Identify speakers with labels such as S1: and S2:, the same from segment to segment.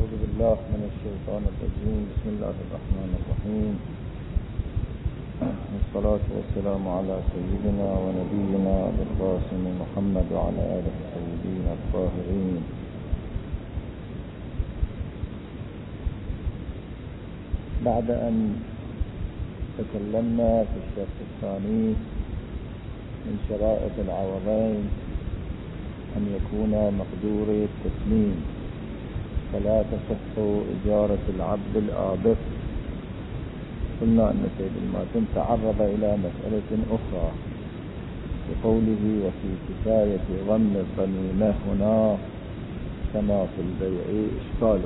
S1: أعوذ بالله من الشيطان الرجيم. بسم الله الرحمن الرحيم، والصلاة والسلام على سيدنا ونبينا القاسم محمد وعلى آله الطيبين الطاهرين. بعد أن تكلمنا في الشرط الثاني من شرائط العوضين أن يكون مقدور التسليم، فلا تصح إجارة العبد الآبق. قلنا أن سيد الماتن تعرض إلى مسألة أخرى بقوله وفي كفاية ضم الضميمة هنا كما في البيع إشكال.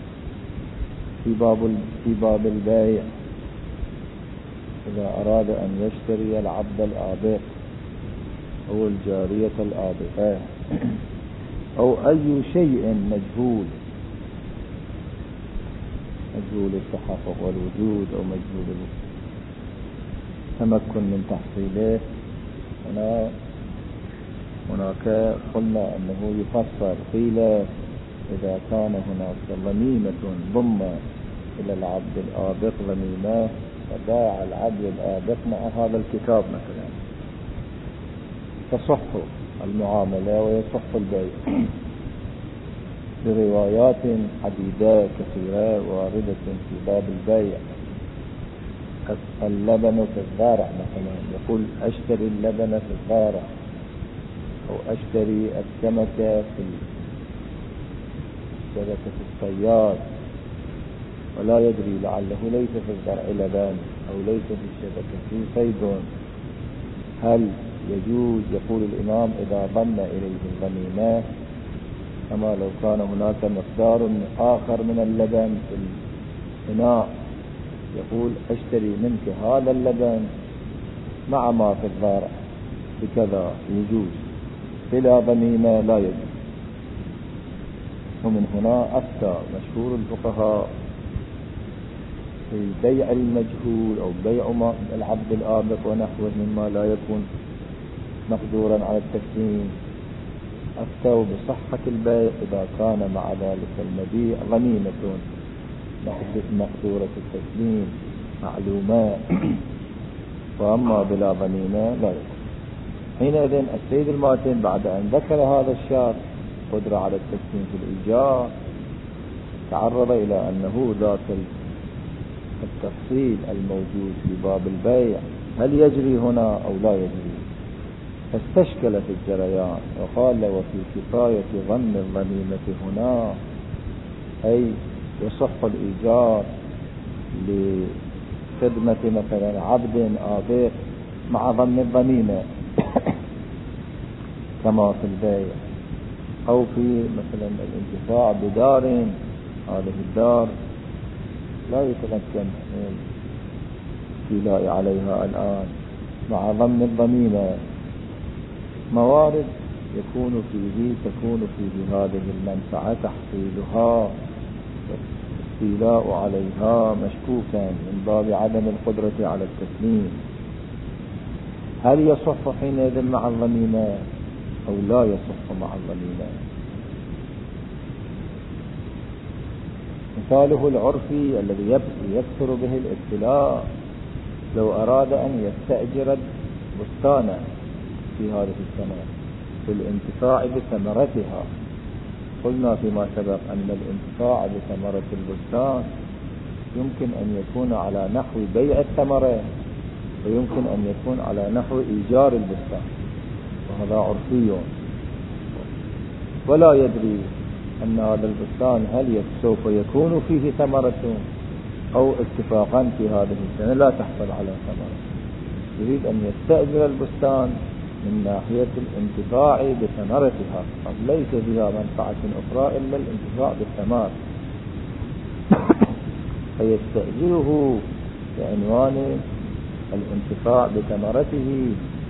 S1: في باب البيع إذا أراد أن يشتري العبد الآبق أو الجارية الآبقة أو أي شيء مجهول التحقق والوجود أو مجهول التمكن من تحصيله، هناك قلنا أنه يفسر. قيل إذا كان هناك ضميمة ضم إلى العبد الآبق ضميمة فباع العبد الآبق مع هذا الكتاب مثلا تصح المعاملة ويصح البيع بروايات عديدة كثيرة واردة في باب البيع. اللبن في الزارع مثلا، يقول أشتري اللبن في الزارع، أو أشتري السمكة في شبكة الصياد، ولا يدري لعله ليس في الزرع لبن أو ليس في الشبكة صيد. هل يجوز؟ يقول الإمام إذا ضم إليه الضميمة كما لو كان هناك مقدار آخر من اللبن في الإناء، يقول أشتري منك هذا اللبن مع ما في الزارع بكذا، يجوز. بلا ضميمة لا يجوز. ومن هنا أفتى مشهور الفقهاء في بيع المجهول أو بيع العبد الآبق ونحوه مما لا يكون مقدورا على التسليم، أفتوا بصحة البيع إذا كان مع ذلك المبيع ضميمة مقدورة التسليم معلومة، وأما بلا ضميمة لا يكون. حينئذ السيد الماتن بعد أن ذكر هذا الشرط قدرة على التسليم في الإيجار تعرض إلى أنه ذات التفصيل الموجود في باب البيع هل يجري هنا أو لا يجري، فاستشكل في الجريان وقال وفي كفاية ضم الضميمة هنا، أي يصح الإيجار لخدمة مثلا عبد آبق مع ضم الضميمة كما في البيع، أو في مثلا الانتفاع بدار، هذه الدار لا يتمكن الاستيلاء عليها الآن مع ضم الضميمة. موارد تكون فيه هذه المنفعة تحصيلها والاستيلاء عليها مشكوكا من باب عدم القدرة على التسليم. هل يصح حينئذ مع الضميمة أو لا يصح مع الضميمة؟ مثاله العرفي الذي يكثر به الابتلاء، لو أراد أن يستأجر بستانا في هذه السنة في الانتفاع بثمرتها. قلنا فيما سبق أن الانتفاع بثمرة البستان يمكن أن يكون على نحو بيع الثمرة ويمكن أن يكون على نحو إيجار البستان، وهذا عرفي، ولا يدري أن هذا البستان هل سوف يكون فيه ثمرة أو اتفاقا في هذه السنة لا تحصل على ثمرة. يريد أن يستأجر البستان من ناحية الانتفاع بثمرتها، ليس فيها منفعة أخرى إلا الانتفاع بالثمار، فيستأجره بعنوان الانتفاع بثمرته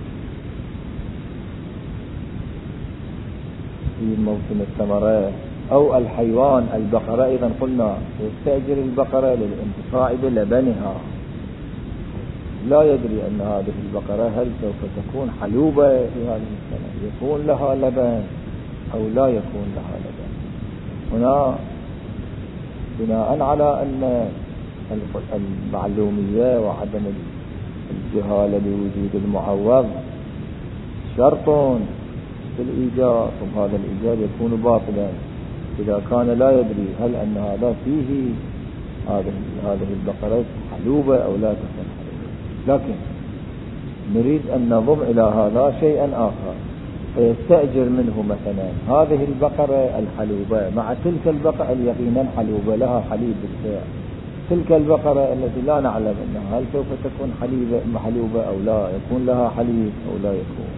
S1: في موسم الثمرة. أو الحيوان البقرة، إذا قلنا يستأجر البقرة للانتفاع بلبنها، لا يدري أن هذه البقرة هل سوف تكون حلوبة في هذه السنة، يكون لها لبن أو لا يكون لها لبن. هنا بناء على أن المعلومية وعدم الجهالة لوجود المعوض شرط في الإيجار، وهذا الإيجار يكون باطلا إذا كان لا يدري هل أن هذا فيه هذه البقرة حلوبة أو لا تكون حلوبة. لكن نريد أن نضم إلى هذا شيئا آخر، فيستأجر منه مثلا هذه البقرة الحلوبة مع تلك البقرة اليقينا حلوبة لها حليب بالفعل، تلك البقرة التي لا نعلم أنها هل سوف تكون حلوبة أو لا يكون لها حليب أو لا يكون.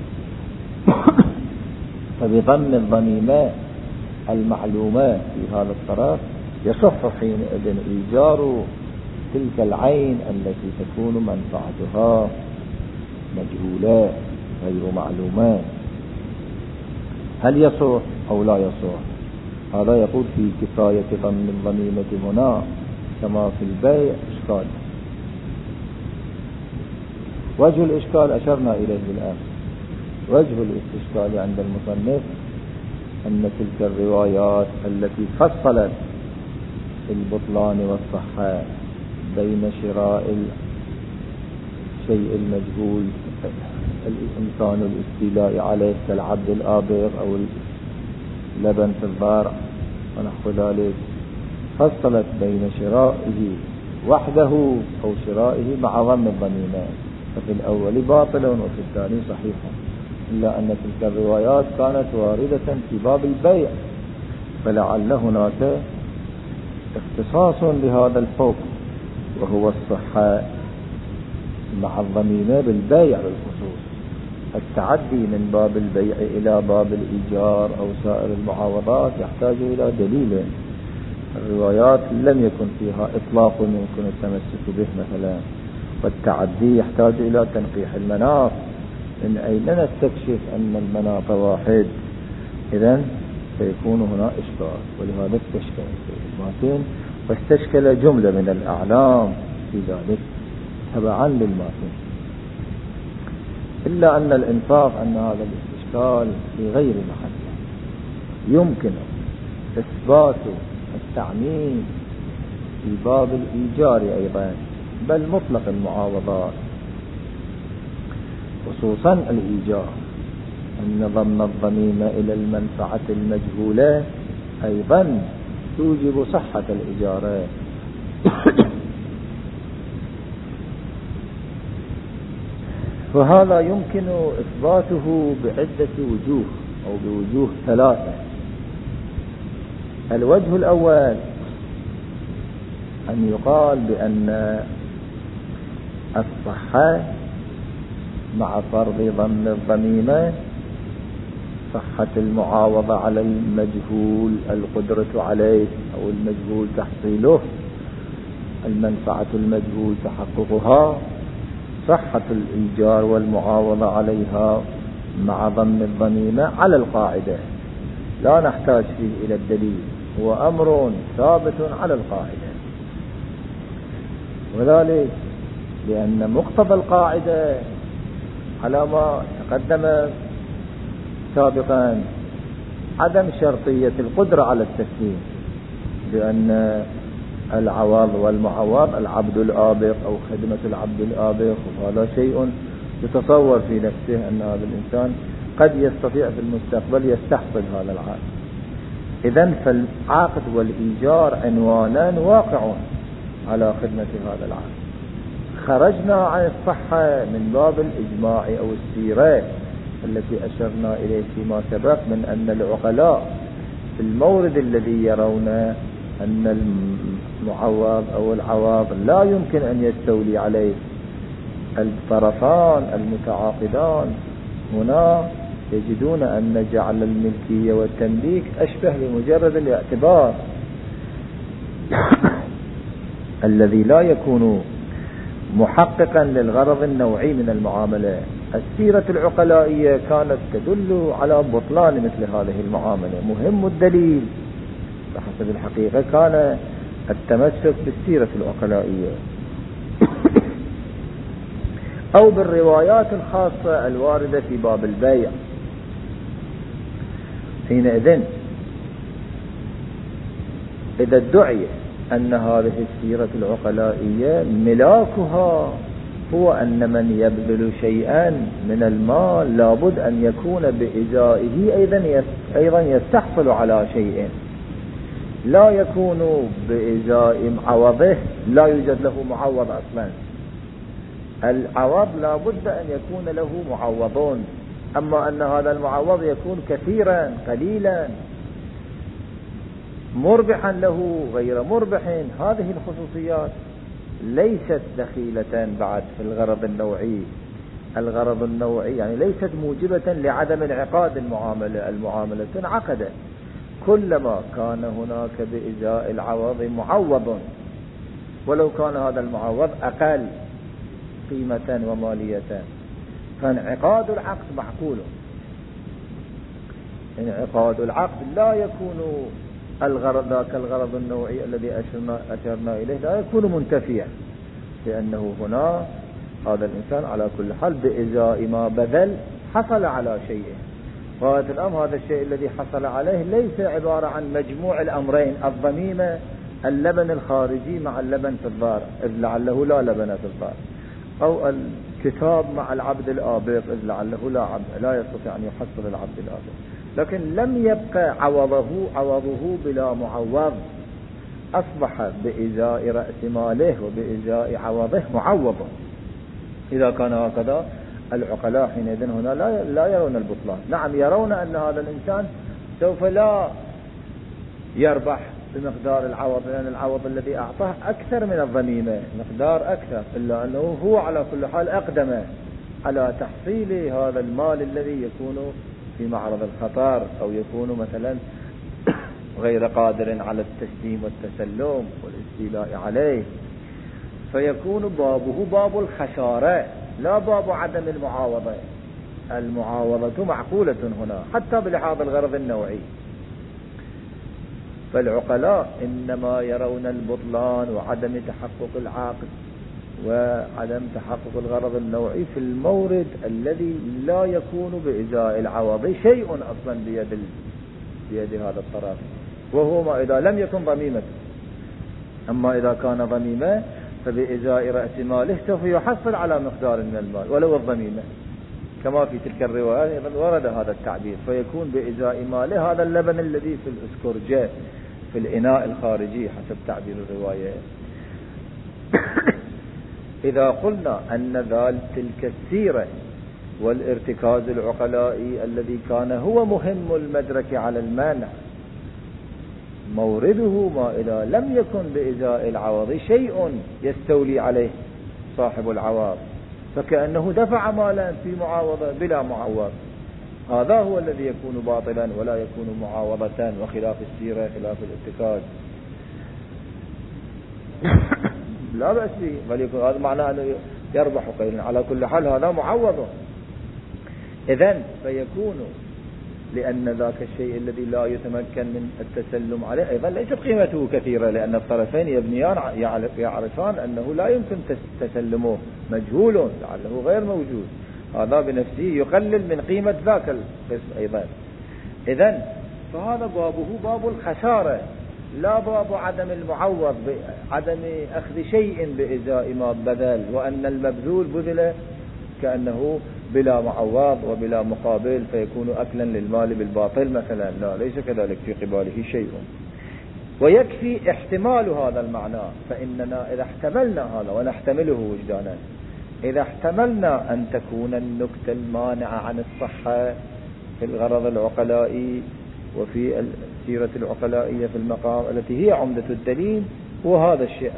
S1: فبضم الضميمة المعلومة في هذا الطرف يصح حينئذ إيجار تلك العين التي تكون منفعتها مجهولة غير معلومة. هل يصح أو لا يصح؟ هذا يقول في كفاية ضم الضميمة هنا كما في البيع إشكال. وجه الإشكال أشرنا إليه بالآن. وجه الاستشكال عند المصنف أن تلك الروايات التي فصلت البطلان والصحة بين شراء الشيء المجهول الإمكان الاستيلاء عليه كالعبد الآبغ أو اللبن في الضارع ونحو ذلك، فصلت بين شرائه وحده أو شرائه مع ضم الضميمة، ففي الأول باطل وفي الثاني صحيح، إلا أن تلك الروايات كانت واردة في باب البيع، فلعل هناك اختصاص لهذا الحكم وهو الصحة مع الضميمة بالبيع بالخصوص. التعدي من باب البيع إلى باب الإيجار أو سائر المعاوضات يحتاج إلى دليل. الروايات لم يكن فيها إطلاق يمكن التمسك به مثلا، والتعدي يحتاج إلى تنقيح المناط، من أين نستكشف أن المناط واحد؟ إذن سيكون هنا إشكال، ولهذا استشكل الماتن واستشكل جملة من الأعلام في ذلك تبعا للماتن. إلا أن الإنصاف أن هذا الاستشكال في غير محل، يمكن إثبات التعميم في باب الإيجار أيضا بل مطلق المعاوضات، خصوصا الإيجار، أن ضم الضميمة إلى المنفعة المجهولة أيضا توجب صحة الإجارة. فهذا يمكن إثباته بعدة وجوه أو بوجوه ثلاثة. الوجه الأول أن يقال بأن الصحة مع فرض ضم الضميمة صحة المعاوضة على المجهول القدرة عليه أو المجهول تحصيله، المنفعة المجهول تحققها، صحة الإيجار والمعاوضة عليها مع ضم الضميمة على القاعدة، لا نحتاج فيه إلى الدليل، هو أمر ثابت على القاعدة. وذلك لأن مقتضى القاعدة على ما تقدم سابقا عدم شرطية القدرة على التسليم، لأن العوض والمعوض العبد الآبق أو خدمة العبد الآبق، وهذا شيء يتصور في نفسه أن هذا الإنسان قد يستطيع في المستقبل يستحصل هذا العقد. إذن فالعقد والإيجار عنوانان واقع على خدمة هذا العقد. خرجنا عن الصحة من باب الإجماع أو السيرة التي أشرنا إليه فيما سبق، من أن العقلاء في المورد الذي يرون أن المعوض أو العوض لا يمكن أن يستولي عليه الطرفان المتعاقدان، هنا يجدون أن جعل الملكية والتمليك أشبه بمجرد الاعتبار الذي لا يكون محققا للغرض النوعي من المعاملة. السيرة العقلائية كانت تدل على بطلان مثل هذه المعاملة، مهم الدليل. بحسب الحقيقة كان التمسك بالسيرة العقلائية أو بالروايات الخاصة الواردة في باب البيع. حينئذ إذا ادعي أن هذه السيرة العقلائية ملاكها هو أن من يبذل شيئا من المال لابد أن يكون بإزائه أيضا يستحصل على شيء، لا يكون بإزاء عوضه، لا يوجد له معوض أصلا. العوض لابد أن يكون له معوضون، أما أن هذا المعوض يكون كثيرا قليلا، مربحا له غير مربح، هذه الخصوصيات ليست دخيلة بعد في الغرض النوعي. الغرض النوعي يعني ليست موجبة لعدم انعقاد المعاملة انعقدت كلما كان هناك بإزاء العوض معوض، ولو كان هذا المعوض أقل قيمة ومالية، فانعقاد العقد معقول. انعقاد العقد لا يكون ذاك الغرض النوعي الذي أشرنا إليه لا يكون منتفيا، لأنه هنا هذا الإنسان على كل حال بإزاء ما بذل حصل على شيء، وهذا الأمر هذا الشيء الذي حصل عليه ليس عبارة عن مجموع الأمرين، الضميمة اللبن الخارجي مع اللبن في الضار إذ لعله لا لبن في الضار، أو الكتاب مع العبد الآبق إذ لعله لا يستطيع أن يحصل العبد الآبق، لكن لم يبقى عوضه بلا معوض، أصبح بإزاء رأس ماله وبإزاء عوضه معوض. إذا كان هكذا العقلاء حينئذ هنا لا يرون البطلان. نعم يرون أن هذا الإنسان سوف لا يربح بمقدار العوض، لأن العوض الذي أعطاه أكثر من الضميمة مقدار أكثر، إلا أنه هو على كل حال أقدم على تحصيل هذا المال الذي يكون في معرض الخطر، أو يكون مثلا غير قادر على التسليم والتسلم والاستيلاء عليه، فيكون بابه باب الخسارة لا باب عدم المعاوضة. المعاوضة معقولة هنا حتى بلحاظ الغرض النوعي. فالعقلاء إنما يرون البطلان وعدم تحقق العقد وعدم تحقق الغرض النوعي في المورد الذي لا يكون بإزاء العوض شيء أصلا بيد هذا الطرف، وهو ما إذا لم يكن ضميمة. أما إذا كان ضميمة فبإزاء رأس ماله سوف يحصل على مقدار من المال ولو الضميمة، كما في تلك الرواية أيضا ورد هذا التعبير، فيكون بإزاء ماله هذا اللبن الذي في الأسكرجة في الإناء الخارجي حسب تعبير الرواية. إذا قلنا أن تلك السيرة والارتكاز العقلائي الذي كان هو مهم المدرك على المانع مورده ما إذا لم يكن بإزاء العوض شيء يستولي عليه صاحب العوض، فكأنه دفع مالا في معاوضة بلا معوض، هذا هو الذي يكون باطلا ولا يكون معاوضة، وخلاف السيرة خلاف الارتكاز لا بأس به، بل يكون هذا معناه أنه يربح قليلا، على كل حال هذا معوض. إذن فيكون لأن ذاك الشيء الذي لا يتمكن من التسلم عليه أيضا ليست قيمته كثيرة، لأن الطرفين يبنيان يعرفان أنه لا يمكن تسلمه، مجهول لعله غير موجود، هذا بنفسه يقلل من قيمة ذاك القسم أيضا. إذن فهذا بابه باب الخسارة لا باب عدم المعوض، عدم أخذ شيء بإزاء ما بذل، وأن المبذول بذل كأنه بلا معوض وبلا مقابل فيكون أكلا للمال بالباطل مثلا، لا ليس كذلك في قباله شيء. ويكفي احتمال هذا المعنى، فإننا إذا احتملنا هذا ونحتمله وجدانا، إذا احتملنا أن تكون النكتة المانعة عن الصحة في الغرض العقلائي وفي السيرة العقلائية في المقام التي هي عمدة الدليل، وهذا الشيء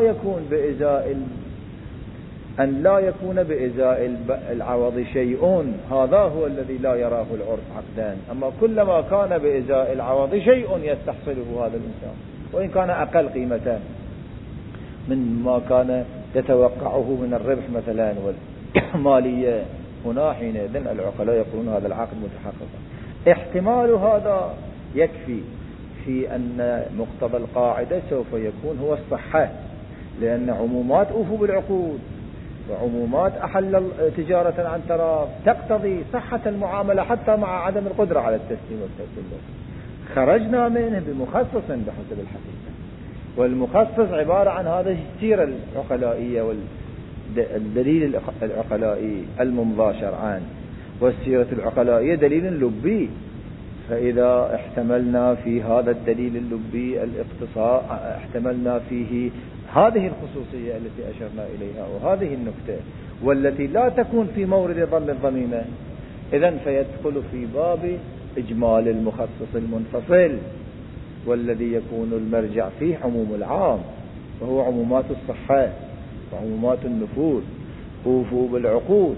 S1: أن لا يكون بإزاء العوض شيء، هذا هو الذي لا يراه العرف عقدان. أما كلما كان بإزاء العوض شيء يستحصله هذا الإنسان وإن كان أقل قيمة من ما كان يتوقعه من الربح مثلا والمالية، هنا حينئذ العقلاء يقولون هذا العقد متحقق. احتمال هذا يكفي في أن مقتضى القاعدة سوف يكون هو الصحة، لأن عمومات أوفوا بالعقود وعمومات أحل تجارة عن تراف تقتضي صحة المعاملة حتى مع عدم القدرة على التسليم والتسلم. خرجنا منه بمخصص بحسب الحقيقة. والمخصص عبارة عن هذه السيرة العقلائية والدليل العقلائي الممضى شرعا، والسيرة العقلائية دليل لبي. فإذا احتملنا في هذا الدليل اللبي الاقتصاء، احتملنا فيه هذه الخصوصية التي أشرنا إليها وهذه النكتة والتي لا تكون في مورد ضم الضميمة، إذن فيدخل في باب إجمال المخصص المنفصل، والذي يكون المرجع فيه عموم العام، وهو عمومات الصحة وعمومات النفوذ، أوفوا بالعقود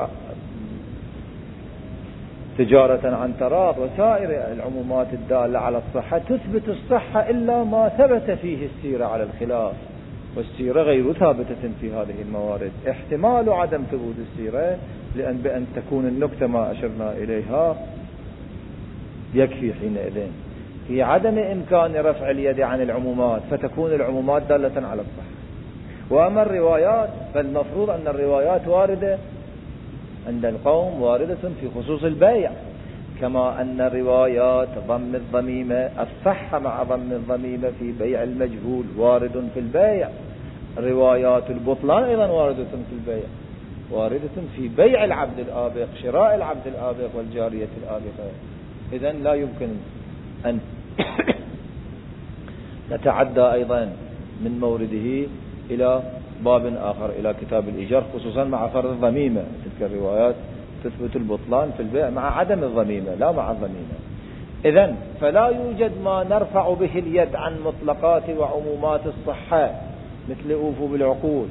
S1: تجارة عن تراض، وسائر العمومات الدالة على الصحة. تثبت الصحة إلا ما ثبت فيه السيرة على الخلاف، والسيرة غير ثابتة في هذه الموارد. احتمال عدم ثبوت السيرة بأن تكون النكتة ما أشرنا إليها يكفي حينئذ في عدم إمكان رفع اليد عن العمومات، فتكون العمومات دالة على الصحة. وأما الروايات فالمفروض أن الروايات واردة عند القوم واردة في خصوص البيع، كما أن روايات ضم الضميمة الصحة مع ضم الضميمة في بيع المجهول وارد في البيع. روايات البطلان أيضا واردة في البيع، واردة في بيع العبد الآبق، شراء العبد الآبق والجارية الآبقة. إذن لا يمكن أن نتعدى أيضا من مورده إلى باب آخر، إلى كتاب الإيجار، خصوصا مع فرض الضميمة. تلك الروايات تثبت البطلان في البيع مع عدم الضميمة لا مع الضميمة. إذن فلا يوجد ما نرفع به اليد عن مطلقات وعمومات الصحة مثل أوفوا بالعقود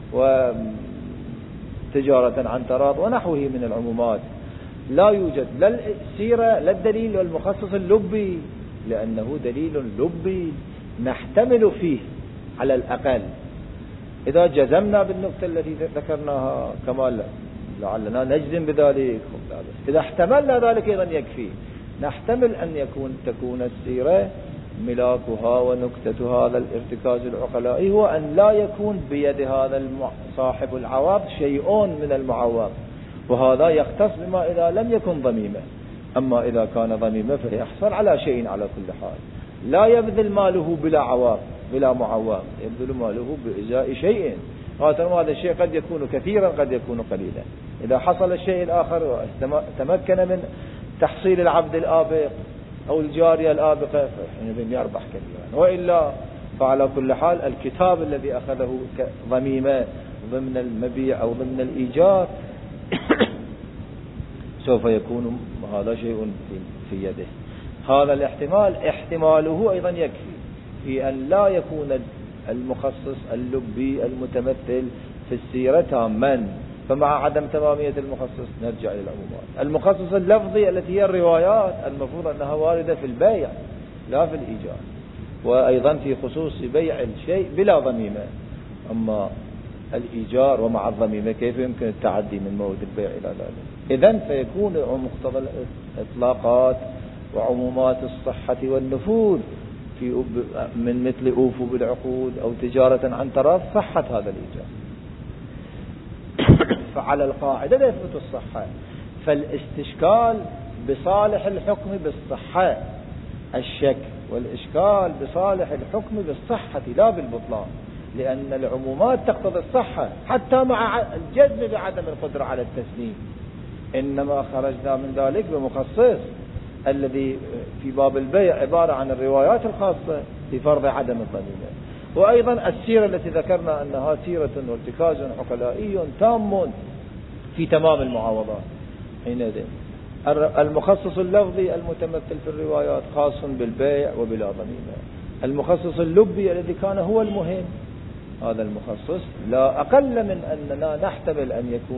S1: وتجارة عن تراض ونحوه من العمومات. لا يوجد لا السيرة لا الدليل والمخصص اللبي، لأنه دليل لبي نحتمل فيه على الأقل. إذا جزمنا بالنقطة التي ذكرناها كما لعلنا نجزم بذلك، إذا احتملنا ذلك أيضا يكفي. نحتمل أن تكون السيرة ملاكها ونكتة هذا الارتكاز العقلائي هو أن لا يكون بيد هذا صاحب العوض شيء من المعوض، وهذا يختص بما إذا لم يكن ضميمة. أما إذا كان ضميمة فيحصل على شيء على كل حال، لا يبذل ماله بلا عوض بلا معوض، يبذل ماله بإزاء شيء. هذا الشيء قد يكون كثيرا قد يكون قليلا. إذا حصل الشيء الآخر تمكن من تحصيل العبد الآبق أو الجارية الآبقة فحينئذ يربح كثيرا، وإلا فعلى كل حال الكتاب الذي أخذه ضميمة ضمن المبيع أو ضمن الإيجار سوف يكون هذا شيء في يده. هذا الاحتمال احتماله أيضا يكفي في أن لا يكون المخصص اللبي المتمثل في السيرة تاما، فمع عدم تمامية المخصص نرجع إلى العمومات. المخصص اللفظي التي هي الروايات المفروض أنها واردة في البيع لا في الإيجار، وأيضا في خصوص بيع الشيء بلا ضميمة. أما الإيجار ومع الضميمة كيف يمكن التعدي من مورد البيع إلى ذلك؟ إذن فيكون مقتضى الإطلاقات وعمومات الصحة والنفوذ من مثل أوفوا بالعقود أو تجارة عن تراض صحة هذا الإيجار. فعلى القاعدة لا يثبت الصحة، فالاستشكال بصالح الحكم بالصحة، الشك والإشكال بصالح الحكم بالصحة لا بالبطلان، لأن العمومات تقتضي الصحة حتى مع الجزم بعدم القدرة على التسليم. إنما خرجنا من ذلك بمخصص الذي في باب البيع عبارة عن الروايات الخاصة في فرض عدم الضميمة. وأيضا السيرة التي ذكرنا أنها سيرة وارتكاز عقلائي تام في تمام المعاوضات. حينئذ المخصص اللفظي المتمثل في الروايات خاص بالبيع وبلا ضميمة. المخصص اللبي الذي كان هو المهم، هذا المخصص لا أقل من أننا نحتمل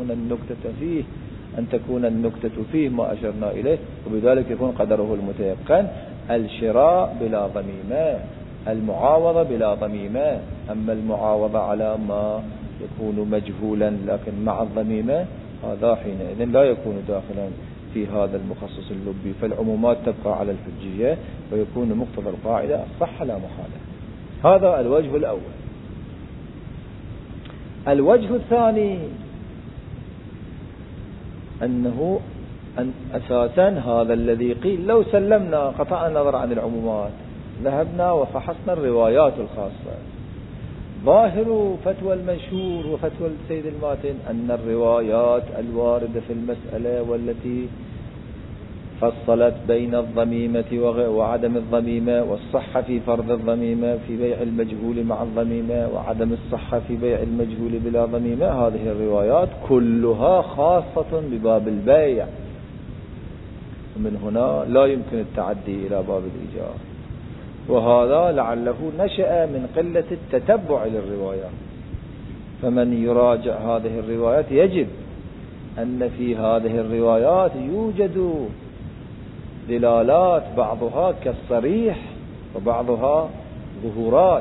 S1: أن تكون النكتة فيه ما أشرنا إليه، وبذلك يكون قدره المتيقن. الشراء بلا ضميمة، المعاوضة بلا ضميمة. أما المعاوضة على ما يكون مجهولا لكن مع الضميمة هذا حينئذ لا يكون داخلا في هذا المخصص اللبي. فالعمومات تبقى على الحجية ويكون مقتضى القاعدة الصح لا محالة. هذا الوجه الأول. الوجه الثاني أنه أن أساسا هذا الذي قيل لو سلمنا قطعنا النظر عن العمومات ذهبنا وفحصنا الروايات الخاصة، ظاهر فتوى المنشور وفتوى السيد الماتن أن الروايات الواردة في المسألة والتي فصلت بين الضميمة وعدم الضميمة، والصحة في فرض الضميمة في بيع المجهول مع الضميمة، وعدم الصحة في بيع المجهول بلا ضميمة، هذه الروايات كلها خاصة بباب البيع، ومن هنا لا يمكن التعدي إلى باب الإيجار. وهذا لعله نشأ من قلة التتبع للروايات، فمن يراجع هذه الروايات يجد أن في هذه الروايات يوجد دلالات بعضها كالصريح وبعضها ظهورات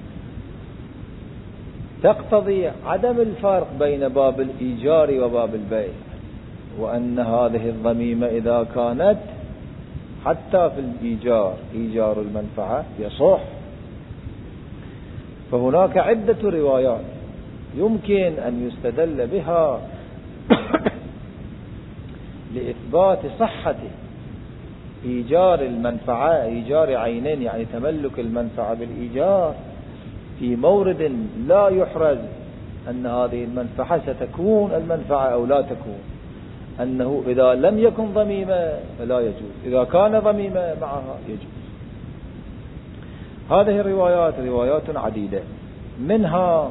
S1: تقتضي عدم الفرق بين باب الإيجار وباب البيع، وأن هذه الضميمة إذا كانت حتى في الإيجار إيجار المنفعة يصح. فهناك عدة روايات يمكن أن يستدل بها لإثبات صحة إيجار المنفعة، إيجار عينين يعني تملك المنفعة بالإيجار في مورد لا يحرز أن هذه المنفعة ستكون المنفعة أو لا تكون، أنه إذا لم يكن ضميمة فلا يجوز، إذا كان ضميمة معها يجوز. هذه الروايات روايات عديدة، منها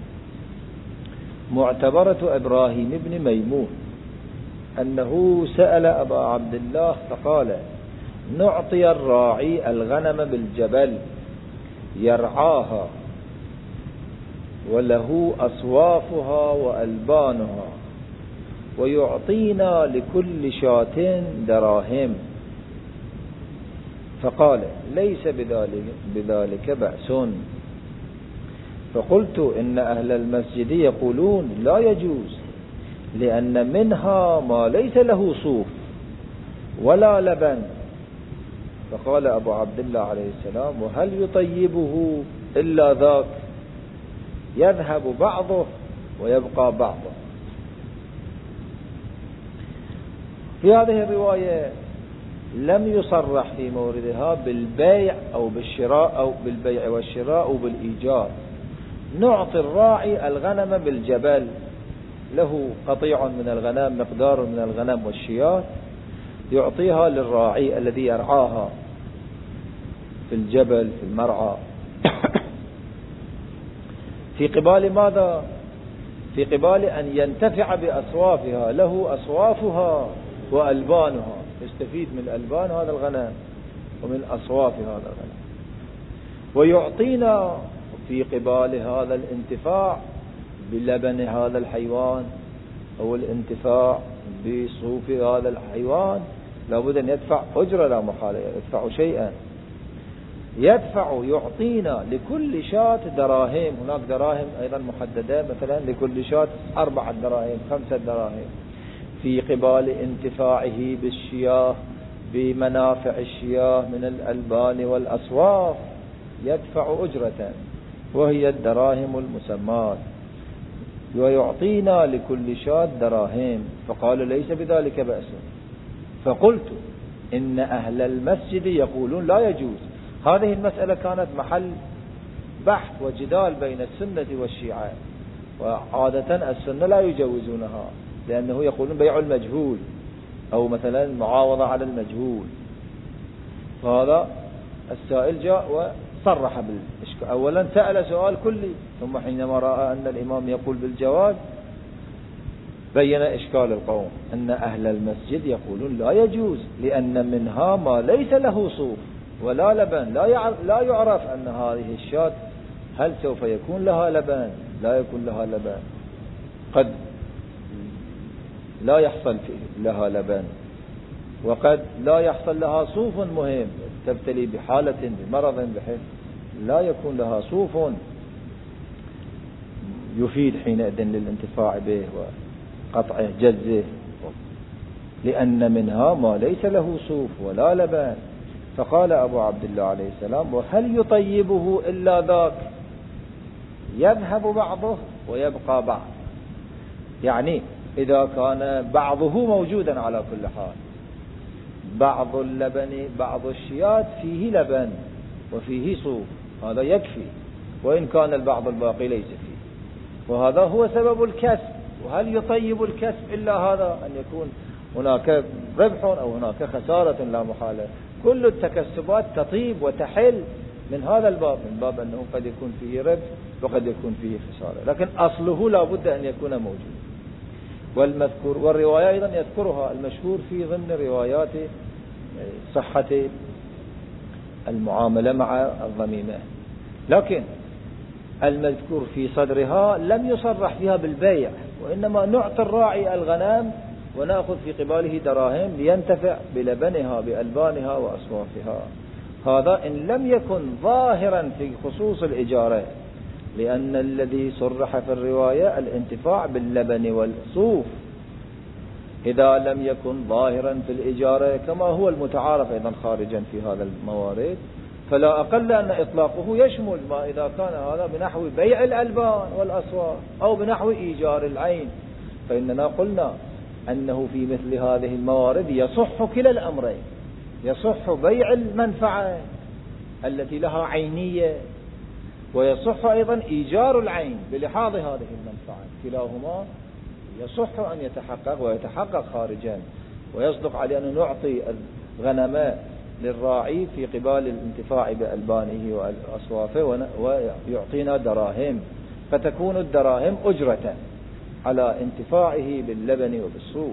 S1: معتبرة إبراهيم بن ميمون أنه سأل أبا عبد الله فقال: نعطي الراعي الغنم بالجبل يرعاها وله أصوافها وألبانها ويعطينا لكل شاة دراهم، فقال: ليس بذلك بأس. فقلت: إن أهل المسجد يقولون لا يجوز، لأن منها ما ليس له صوف ولا لبن. فقال أبو عبد الله عليه السلام: وهل يطيبه إلا ذاك؟ يذهب بعضه ويبقى بعضه. في هذه الرواية لم يصرح في موردها بالبيع أو بالشراء أو بالبيع والشراء أو بالإيجار. نعطي الراعي الغنم بالجبل، له قطيع من الغنم مقدار من الغنم والشياه يعطيها للراعي الذي يرعاها في الجبل في المرعى. في قبال ماذا؟ في قبال أن ينتفع بأصوافها، له أصوافها وألبانها، يستفيد من ألبان هذا الغنم ومن أصواف هذا الغنم، ويعطينا في قبال هذا الانتفاع بلبن هذا الحيوان أو الانتفاع بصوف هذا الحيوان لابد أن يدفع أجرة، لا محالة يدفع شيئا، يعطينا لكل شاة دراهم. هناك دراهم أيضا محددة، مثلا لكل شاة 4 دراهم 5 دراهم، في قبال انتفاعه بالشياه بمنافع الشياه من الألبان والأصواف يدفع أجرة وهي الدراهم المسمات، ويعطينا لكل شاة دراهم. فقال: ليس بذلك بأس. فقلت: إن أهل المسجد يقولون لا يجوز. هذه المسألة كانت محل بحث وجدال بين السنة والشيعة، وعادة السنة لا يجوزونها لأنه يقولون بيع المجهول أو مثلا معاوضة على المجهول. فهذا السائل جاء وصرح بالإشكال، أولا سأل سؤال كلي، ثم حينما رأى أن الإمام يقول بالجواز بين إشكال القوم. أن أهل المسجد يقولون لا يجوز، لأن منها ما ليس له صوف ولا لبن، لا يعرف أن هذه الشاة هل سوف يكون لها لبن لا يكون لها لبن، قد لا يحصل لها لبن، وقد لا يحصل لها صوف مهم، تبتلي بحالة بمرض بحيث لا يكون لها صوف يفيد حينئذ للانتفاع به وقطعه جزه، لأن منها ما ليس له صوف ولا لبن. فقال أبو عبد الله عليه السلام: وهل يطيبه إلا ذاك؟ يذهب بعضه ويبقى بعض. يعني إذا كان بعضه موجودا على كل حال. بعض اللبن، بعض الشيات فيه لبن وفيه صوف، هذا يكفي، وإن كان البعض الباقي ليس فيه، وهذا هو سبب الكسب. وهل يطيب الكسب إلا هذا؟ أن يكون هناك ربح أو هناك خسارة، لا محالة. كل التكسبات تطيب وتحل من هذا الباب، من باب أنه قد يكون فيه ربح وقد يكون فيه خسارة، لكن أصله لا بد أن يكون موجود. والمذكور والرواية أيضا يذكرها المشهور في ضمن روايات صحة المعاملة مع الضميمة، لكن المذكور في صدرها لم يصرح فيها بالبيع، وإنما نعطي الراعي الغنم ونأخذ في قباله دراهم لينتفع بلبنها بألبانها وأصوافها. هذا إن لم يكن ظاهرا في خصوص الإجارة، لأن الذي صرح في الرواية الانتفاع باللبن والصوف. إذا لم يكن ظاهرا في الإجارة كما هو المتعارف أيضا خارجا في هذا الموارد، فلا أقل أن إطلاقه يشمل ما إذا كان هذا بنحو بيع الألبان والأصواف أو بنحو إيجار العين. فإننا قلنا أنه في مثل هذه الموارد يصح كلا الأمرين، يصح بيع المنفعة التي لها عينية، ويصح أيضا إيجار العين بلحاظ هذه المنفعة، كلاهما يصح أن يتحقق ويتحقق خارجا، ويصدق على أن نعطي الغنم للراعي في قبال الانتفاع بألبانه وأصوافه ويعطينا دراهم، فتكون الدراهم أجرة على انتفاعه باللبن وبالصوف.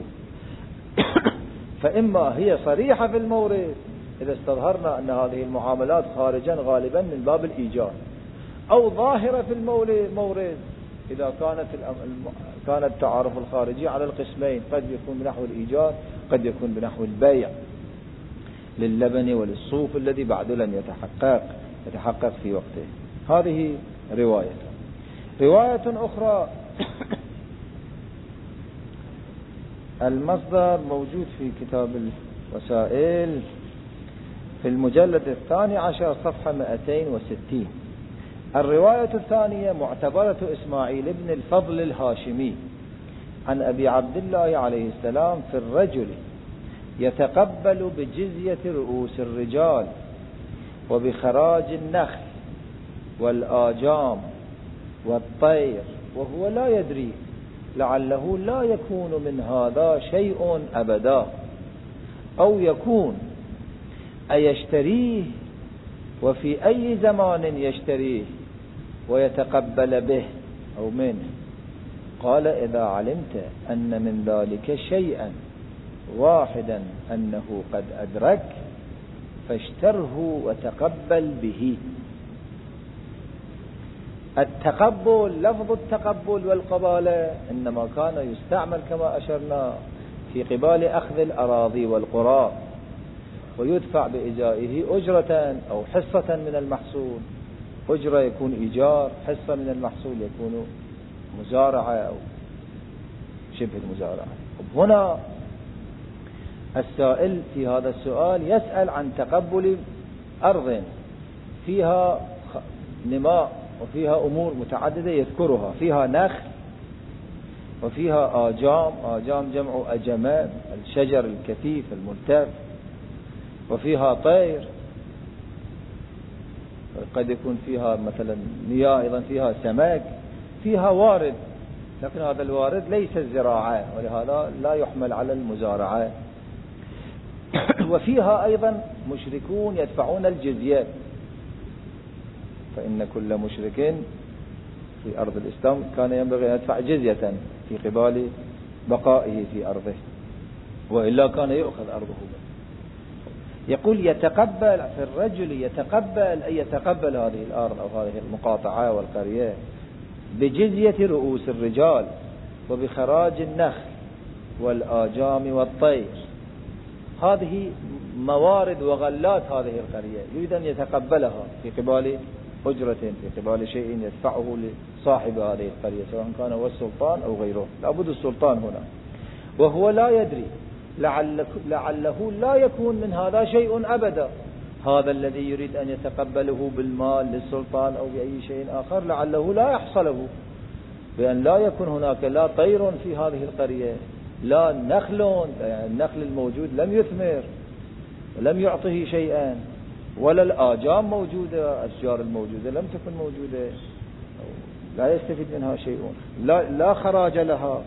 S1: فإما هي صريحة في المورد إذا استظهرنا أن هذه المعاملات خارجا غالبا من باب الإيجار، أو ظاهرة في المورد إذا كانت التعارف الخارجي على القسمين، قد يكون بنحو الإيجار قد يكون بنحو البيع لللبن وللصوف الذي بعد لن يتحقق في وقته. هذه رواية أخرى. المصدر موجود في كتاب الوسائل في المجلد 12 صفحة 260. الرواية الثانية معتبرة إسماعيل بن الفضل الهاشمي عن أبي عبد الله عليه السلام في الرجل يتقبل بجزية رؤوس الرجال وبخراج النخل والآجام والطير وهو لا يدري، لعله لا يكون من هذا شيء أبدا، أو يكون أيشتريه وفي أي زمان يشتريه ويتقبل به أو منه. قال إذا علمت أن من ذلك شيئا واحدا أنه قد أدرك فاشتره وتقبل به. التقبل، لفظ التقبل والقبالة إنما كان يستعمل كما أشرنا في قبال أخذ الأراضي والقرى، ويدفع بإجائه أجرة أو حصة من المحصول. أجرة يكون إيجار، حصة من المحصول يكون مزارعة أو شبه المزارعة. هنا السائل في هذا السؤال يسأل عن تقبل أرض فيها نماء وفيها أمور متعددة يذكرها، فيها نخل وفيها آجام جمع أجمام، الشجر الكثيف الملتف، وفيها طير، قد يكون فيها مثلا مياه، أيضا فيها سمك، فيها وارد، لكن هذا الوارد ليس الزراعة ولهذا لا يحمل على المزارعة. وفيها أيضا مشركون يدفعون الجزية، فإن كل مشرك في أرض الإسلام كان ينبغي أن يدفع جزية في قبال بقائه في أرضه، وإلا كان يؤخذ أرضه. يقول يتقبل في الرجل، يتقبل أي يتقبل هذه الأرض أو هذه المقاطعة والقرية بجزية رؤوس الرجال وبخراج النخل والآجام والطير. هذه موارد وغلات هذه القرية، يريد أن يتقبلها في قبال أجرة، في قبال شيء يدفعه لصاحب هذه القرية، سواء كان هو السلطان أو غيره، لابد السلطان هنا. وهو لا يدري، لعله لا يكون من هذا شيء أبدا. هذا الذي يريد أن يتقبله بالمال للسلطان أو بأي شيء آخر لعله لا يحصله، بأن لا يكون هناك لا طير في هذه القرية، لا نخل، يعني النخل الموجود لم يثمر ولم يعطه شيئا، ولا الآجام موجودة، الأشجار الموجودة لم تكن موجودة، لا يستفيد منها شيء، لا خراج لها.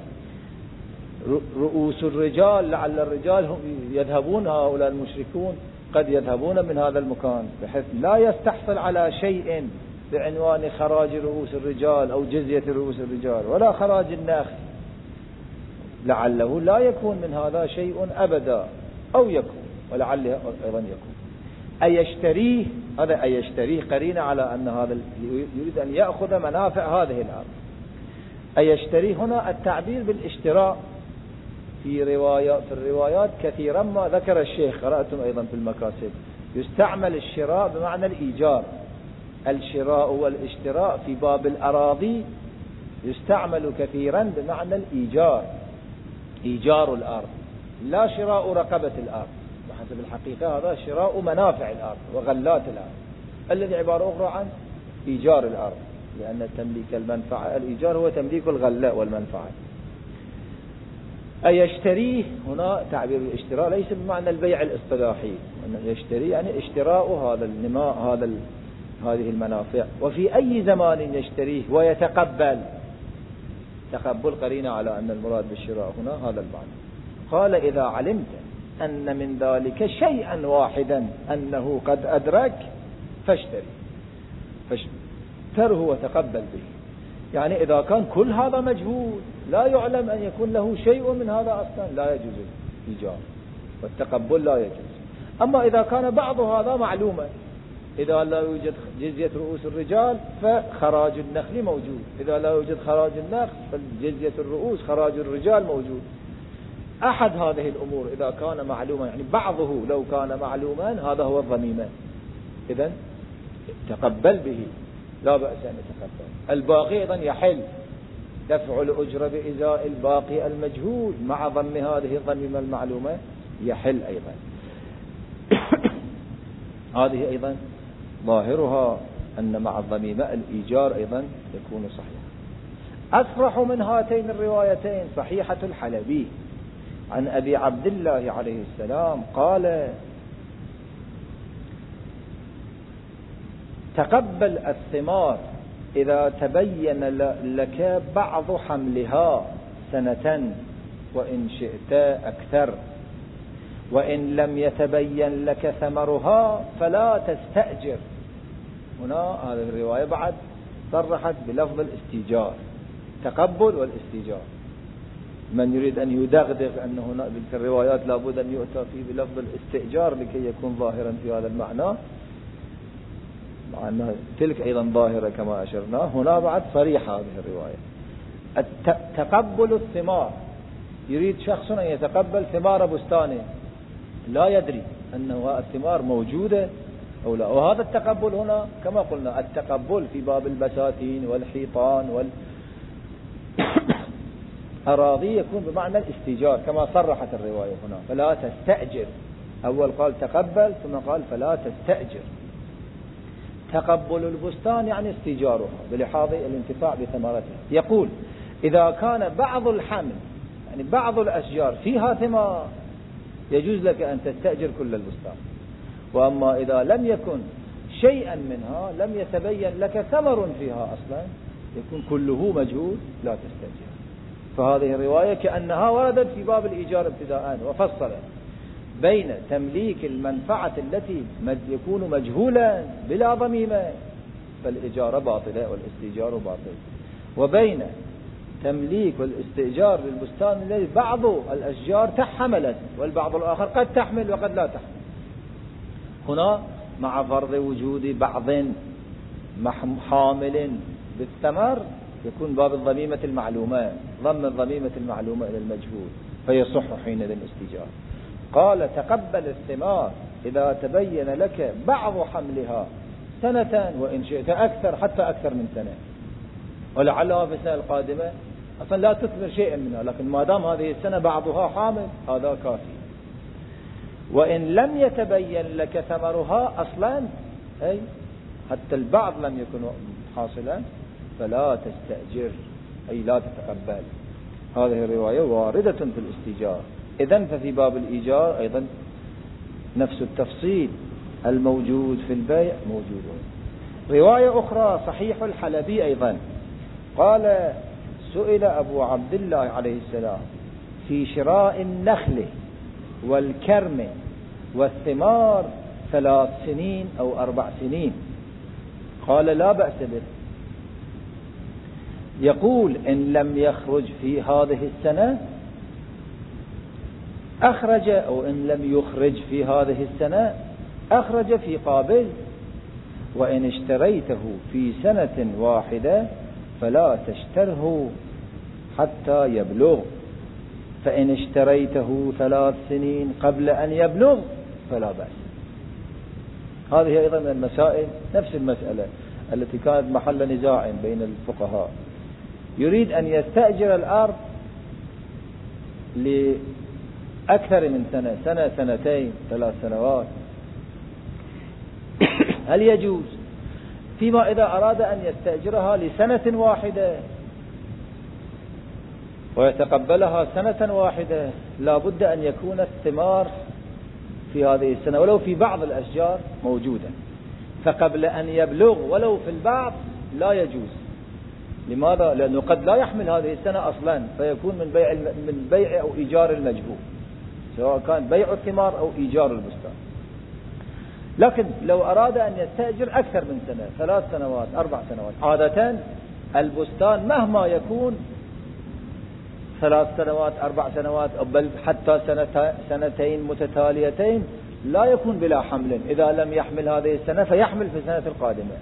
S1: رؤوس الرجال، لعل الرجال هم يذهبون، هؤلاء المشركون قد يذهبون من هذا المكان بحيث لا يستحصل على شيء بعنوان خراج رؤوس الرجال أو جزية رؤوس الرجال، ولا خراج النخل، لعله لا يكون من هذا شيء أبدا، أو يكون، ولعله أيضا يكون. أيشتريه، هذا أيشتريه قرينة على أن هذا يريد أن يأخذ منافع هذه الأرض. أيشتريه هنا التعبير بالاشتراء في الروايات كثيرا ما ذكر الشيخ، قرأتم أيضا في المكاسب، يستعمل الشراء بمعنى الإيجار. الشراء والاشتراء في باب الأراضي يستعمل كثيرا بمعنى الإيجار، إيجار الأرض، لا شراء رقبة الأرض، بحسب الحقيقة هذا شراء منافع الأرض وغلات الأرض، الذي عبارة أخرى عن إيجار الأرض، لأن تمليك المنفعة، الإيجار هو تمليك الغلاء والمنفعة. أيشتريه هنا تعبير الاشتراء ليس بمعنى البيع الاصطلاحي، يشتري يعني اشتراء هذا النماء، هذه المنافع. وفي أي زمان يشتريه ويتقبل، تقبل قرينة على أن المراد بالشراء هنا هذا المعنى. قال إذا علمت أن من ذلك شيئا واحدا أنه قد أدرك فاشتره وتقبل به. يعني إذا كان كل هذا مجهول لا يعلم أن يكون له شيء من هذا أصلا، لا يجوز الإيجار والتقبل، لا يجوز. أما إذا كان بعض هذا معلوما، إذا لا يوجد جزية رؤوس الرجال فخراج النخل موجود، إذا لا يوجد خراج النخل فجزية الرؤوس خراج الرجال موجود. أحد هذه الأمور إذا كان معلوما، يعني بعضه لو كان معلوما، هذا هو الضميمة، إذن تقبل به، لا بأس أن يتقبل. الباقي أيضا يحل دفع الأجرة بإزاء الباقي المجهول مع ضم هذه الضميمة المعلومة، يحل أيضا. هذه أيضا ظاهرها أن مع الضميمة الإيجار أيضا يكون صحيحا. أصرح من هاتين الروايتين صحيحة الحلبي عن أبي عبد الله عليه السلام قال: تقبل الثمار إذا تبين لك بعض حملها سنة وإن شئت أكثر، وإن لم يتبين لك ثمرها فلا تستأجر. هنا هذه الرواية بعد صرحت بلفظ الاستيجار، تقبل والاستيجار. من يريد أن يدغدغ أن هنا في الروايات لابد أن يؤتى فيه بلفظ الاستئجار لكي يكون ظاهرا في هذا المعنى، مع أن تلك أيضا ظاهرة كما أشرنا، هنا بعد صريحة هذه الرواية. تقبل الثمار، يريد شخص أن يتقبل ثمار بستانه لا يدري أنه الثمار موجودة أو لا، وهذا التقبل هنا كما قلنا التقبل في باب البساتين والحيطان والأراضي يكون بمعنى الاستيجار كما صرحت الرواية هنا، فلا تستأجر. أول قال تقبل ثم قال فلا تستأجر. تقبل البستان يعني استيجارها بلحاظ الانتفاع بثمرتها. يقول: إذا كان بعض الحمل، يعني بعض الأشجار فيها ثمار، يجوز لك أن تستأجر كل البستان. وأما إذا لم يكن شيئا منها، لم يتبين لك ثمر فيها أصلا، يكون كله مجهول، لا تستأجر. فهذه الرواية كأنها وردت في باب الإيجار ابتداء، وفصلت بين تمليك المنفعة التي يكون مجهولا بلا ضميمة فالإجارة باطلة والاستئجار باطل، وبين تمليك والاستئجار للبستان الذي بعض الأشجار تحملت والبعض الآخر قد تحمل وقد لا تحمل. هنا مع فرض وجود بعض حامل بالثمر يكون باب الضميمة المعلومة، ضم الضميمة المعلومة إلى المجهول، فيصح حينئذ الاستئجار. قال: تقبل الثمار إذا تبين لك بعض حملها سنة وإن شئت أكثر، حتى أكثر من سنة، ولعلها في السنة القادمة أصلا لا تثمر شيئا منها، لكن ما دام هذه السنة بعضها حامل هذا كافي. وإن لم يتبين لك ثمرها أصلا، أي حتى البعض لم يكن حاصلا، فلا تستأجر، أي لا تتقبل. هذه الرواية واردة في الاستيجار. إذن ففي باب الإيجار أيضا نفس التفصيل الموجود في البيع موجود. رواية أخرى صحيح الحلبي أيضا قال سئل أبو عبد الله عليه السلام في شراء النخل والكرم والثمار 3 سنين أو 4 سنين، قال لا بأس به. يقول إن لم يخرج في هذه السنة أخرج، أو إن لم يخرج في هذه السنة أخرج في قابل، وإن اشتريته في سنة واحدة فلا تشتره حتى يبلغ، فإن اشتريته 3 سنين قبل أن يبلغ فلا بأس. هذه أيضا من المسائل نفس المسألة التي كانت محل نزاع بين الفقهاء. يريد أن يستأجر الأرض لأكثر من سنة، سنة، سنتين، 3 سنوات، هل يجوز؟ فيما إذا أراد أن يستأجرها لسنة واحدة ويتقبلها سنة واحدة لا بد أن يكون الثمار في هذه السنة ولو في بعض الأشجار موجودة، فقبل أن يبلغ ولو في البعض لا يجوز. لماذا؟ لأنه قد لا يحمل هذه السنة أصلا، فيكون من بيع أو إيجار المجهول، سواء كان بيع الثمار أو إيجار البستان. لكن لو أراد أن يستأجر أكثر من سنة، 3 سنوات، 4 سنوات، عادة البستان مهما يكون 3 سنوات، 4 سنوات، بل حتى سنتين متتاليتين لا يكون بلا حمل. إذا لم يحمل هذه السنة فيحمل في السنة القادمة.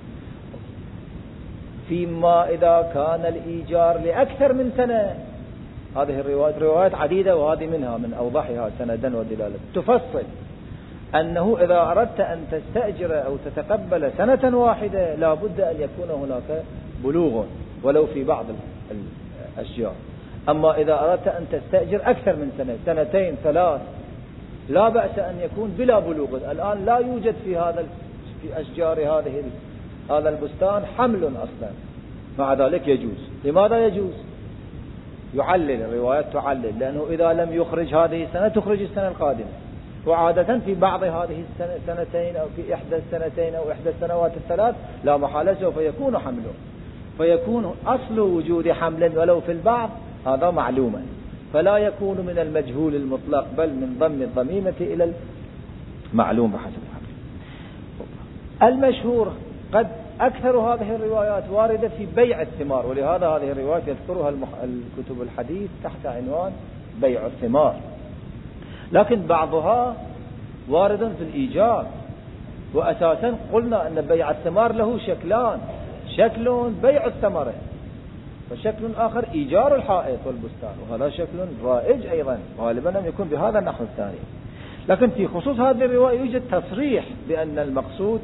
S1: فيما إذا كان الإيجار لأكثر من سنة، هذه الروايات عديدة، وهذه منها من أوضحها سندا ودلالة تفصل أنه إذا أردت أن تستأجر أو تتقبل سنة واحدة لا بد أن يكون هناك بلوغ ولو في بعض الأشجار. أما إذا أردت أن تستأجر أكثر من سنة، 2 3، لا بأس أن يكون بلا بلوغ. الآن لا يوجد في أشجار هذا البستان حمل أصلا، مع ذلك يجوز. لماذا يجوز؟ يعلل، الروايات تعلل، لأنه إذا لم يخرج هذه السنة تخرج السنة القادمة، وعادة في بعض هذه السنتين أو في إحدى السنتين أو إحدى السنوات الثلاث لا محالة سوف يكون حمله، فيكون أصل وجود حمل ولو في البعض هذا معلوما، فلا يكون من المجهول المطلق بل من ضمن الضميمة إلى المعلوم بحسب الحقيقة. المشهور قد أكثر هذه الروايات واردة في بيع الثمار، ولهذا هذه الروايات يذكرها الكتب الحديث تحت عنوان بيع الثمار، لكن بعضها وارد في الإيجار. وأساسا قلنا أن بيع الثمار له شكلان، شكل بيع الثمرة، وشكل آخر إيجار الحائط والبستان، وهذا شكل رائج أيضا، غالبا لم يكن بهذا النحو الثاني. لكن في خصوص هذه الرواية يوجد تصريح بأن المقصود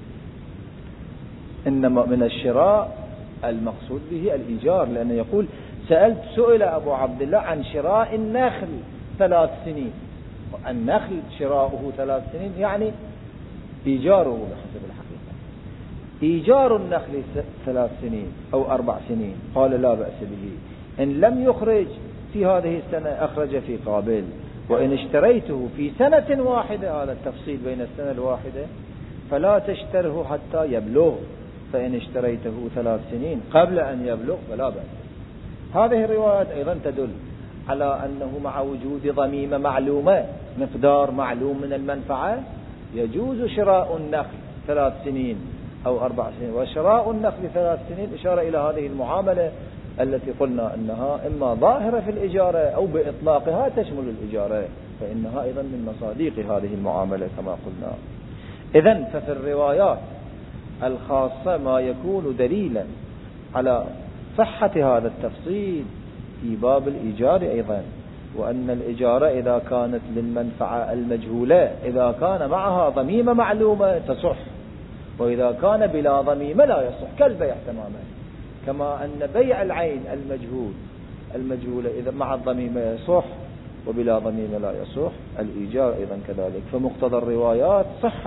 S1: إنما من الشراء المقصود به الإيجار، لأنه يقول سئل أبو عبد الله عن شراء النخل 3 سنين، النخل شراؤه 3 سنين يعني إيجاره بحسب الحقيقة. إيجار النخل 3 سنين أو 4 سنين، قال لا بأس به. إن لم يخرج في هذه السنة أخرج في قابل، وإن اشتريته في سنة واحدة، هذا التفصيل بين السنة الواحدة، فلا تشتره حتى يبلغ، فإن اشتريته 3 سنين قبل أن يبلغ فلا بأس. هذه الروايات أيضا تدل على أنه مع وجود ضميمة معلومة، مقدار معلوم من المنفعة، يجوز شراء النخل 3 سنين أو 4 سنين. وشراء النخل 3 سنين إشارة إلى هذه المعاملة التي قلنا أنها إما ظاهرة في الإجارة أو بإطلاقها تشمل الإجارة، فإنها أيضا من مصادق هذه المعاملة كما قلنا. إذن ففي الروايات الخاصة ما يكون دليلا على صحة هذا التفصيل في باب الإيجار أيضا، وأن الإجارة إذا كانت للمنفعة المجهولة إذا كان معها ضميمة معلومة تصح، وإذا كان بلا ضميمة لا يصح، كالبيع تماما. كما أن بيع العين المجهولة إذا مع الضميمة يصح وبلا ضميمة لا يصح، الإيجار أيضا كذلك. فمقتضى الروايات صحة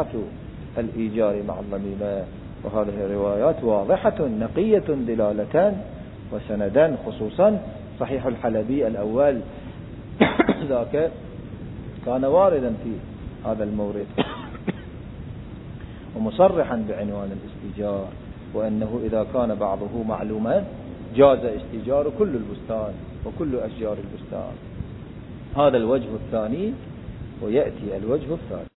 S1: الإيجار مع الضميمة، وهذه الروايات واضحة نقية دلالة وسندا، خصوصا صحيح الحلبي الأول ذاك كان واردا في هذا المورد ومصرحا بعنوان الاستئجار، وأنه إذا كان بعضه معلوما جاز استئجار كل البستان وكل أشجار البستان. هذا الوجه الثاني، ويأتي الوجه الثالث.